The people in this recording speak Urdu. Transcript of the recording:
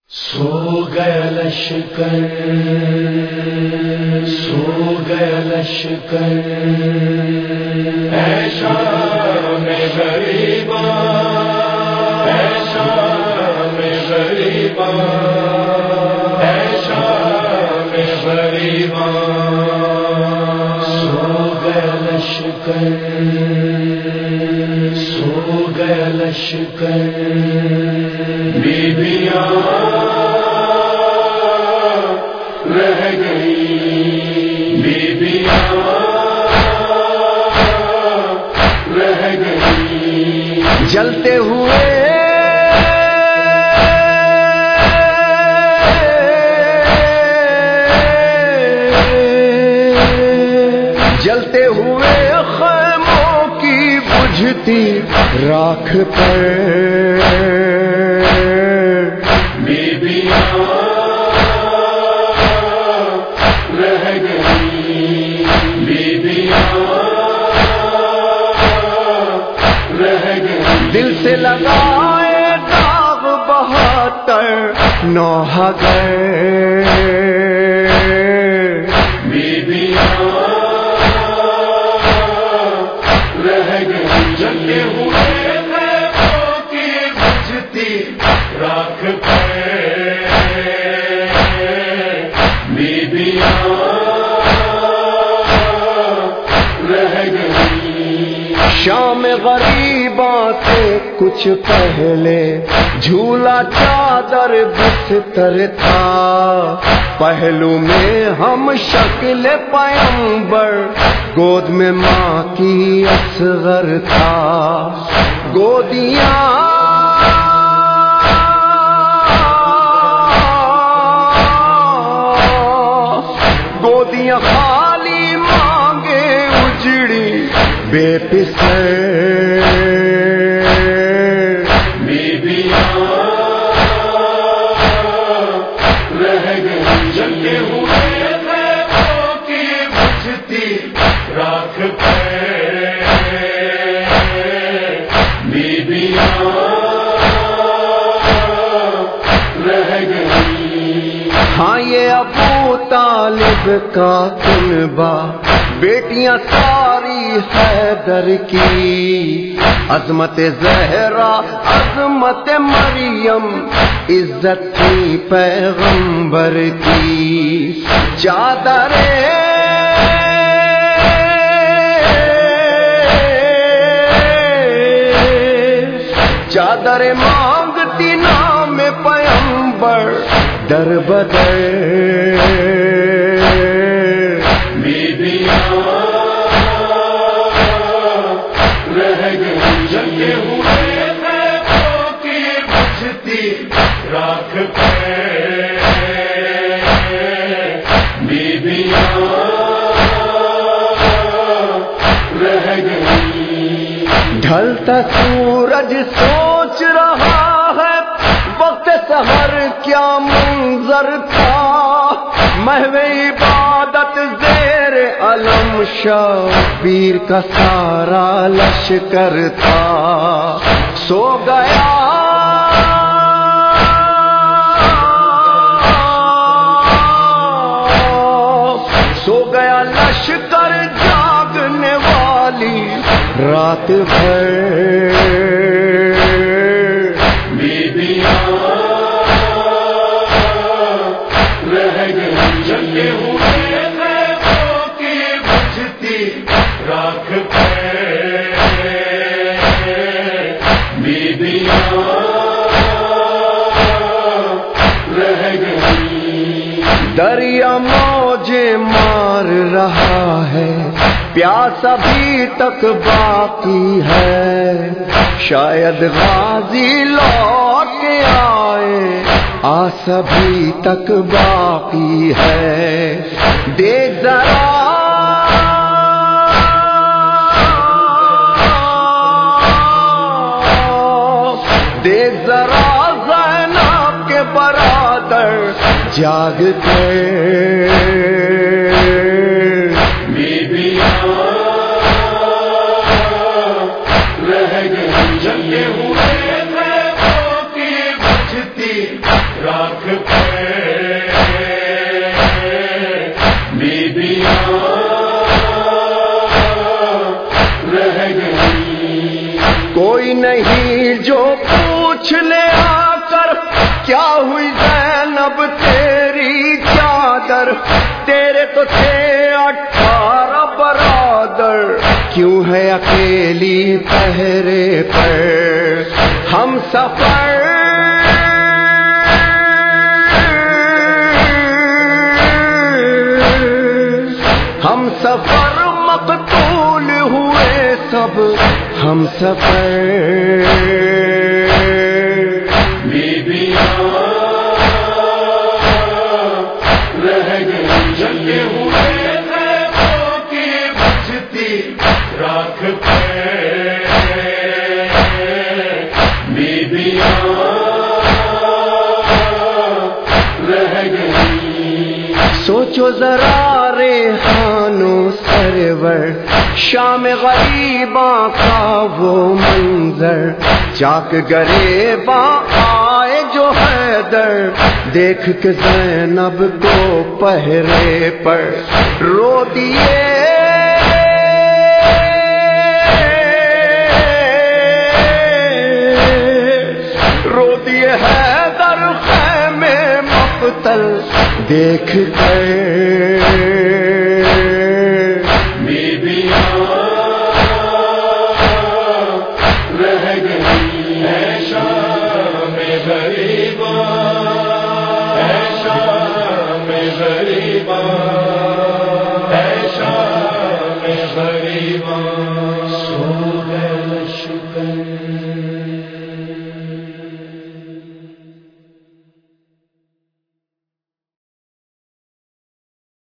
سو گیا لشکر، سو گیا لشکر، اے شام غریباں، اے شام غریباں، اے شام غریباں، سو گیا لشکر، سو گیا لشکر، بیبیاں رہ گئی، بیبیاں رہ گئی، جلتے ہوئے جلتے ہوئے خیموں کی بجھتی راکھ پر بیبیاں رہ گئی، بیبیاں رہ گئی، دل سے لگائے داغ 72 نوحہ گئے، بیبیاں رہ گئی، جلتے ہوئے خیموں کی بجھتی راکھ پر بیبیاں رہ گئی، شام غریباں سے کچھ پہلے جھولا چادر بستر تھا، پہلو میں ہم شکل پیمبر، گود میں ماں کی اصغر تھا، گودیاں گودیاں خالی مانگے اجڑی بے پسر، بیبیاں رہ گئی، جلتے ہوئے خیموں کی بجھتی راکھ پر بیبیاں رہ گئی، ہاں یہ ابو طالب کا کنبہ، بیٹیاں ساری حیدر کی، عظمت زہرا عظمت مریم، عزت تھی پیغمبر کی، چادر مانگتی نام پیغمبر در بدر، بیبیاں رہ گئی، جلتے ہوئے خیموں کی بجھتی راکھ پر بیبیاں رہ گئی، ڈھلتا سورج سوچ رہا ہے وقت سحر کیا منظر تھا، محو عبادت زیر علم شبیر کا سارا لشکر تھا، سو گیا سو گیا لشکر جاگنے والی رات بھر، بیبیاں رہ گئی، جلتے ہوئے خیموں کی بجھتی راکھ پر بیبیاں رہ گئی، دریا موجیں مار رہا ہے، پیاس ابھی تک باقی ہے، شاید غازی لوٹ کے آئے، آس ابھی تک باقی ہے، دیکھ ذرا دیکھ ذرا زینب کے برادر جاگ گئے، بیبیاں رہ گئی، جلتے ہوئے خیموں کی بجھتی راکھ پہ بیبیاں رہ گئی. کوئی نہیں جو پوچھ لے آ کر کیا ہوئی زینب تیری چادر. تیرے تو تھے 18 برادر، کیوں ہے اکیلی پہرے پر ہم سفر. ہم سفر مقتول ہوئے سب ہم سفر. بیبیاں رہ گئی جلے ہوئے خیموں کی بجھتی راکھ پہ بیبیاں رہ گئی. سوچو ذرا ریحانو سرور شام غریباں کا وہ منظر. چاک گریباں آئے جو حیدر، دیکھ کے زینب کو پہرے پر رو دیے. رو دیے حیدر خیمے مقتل دیکھ کر. بیبیاں رہ گئی. اے شام غریباں، اے شام غریباں.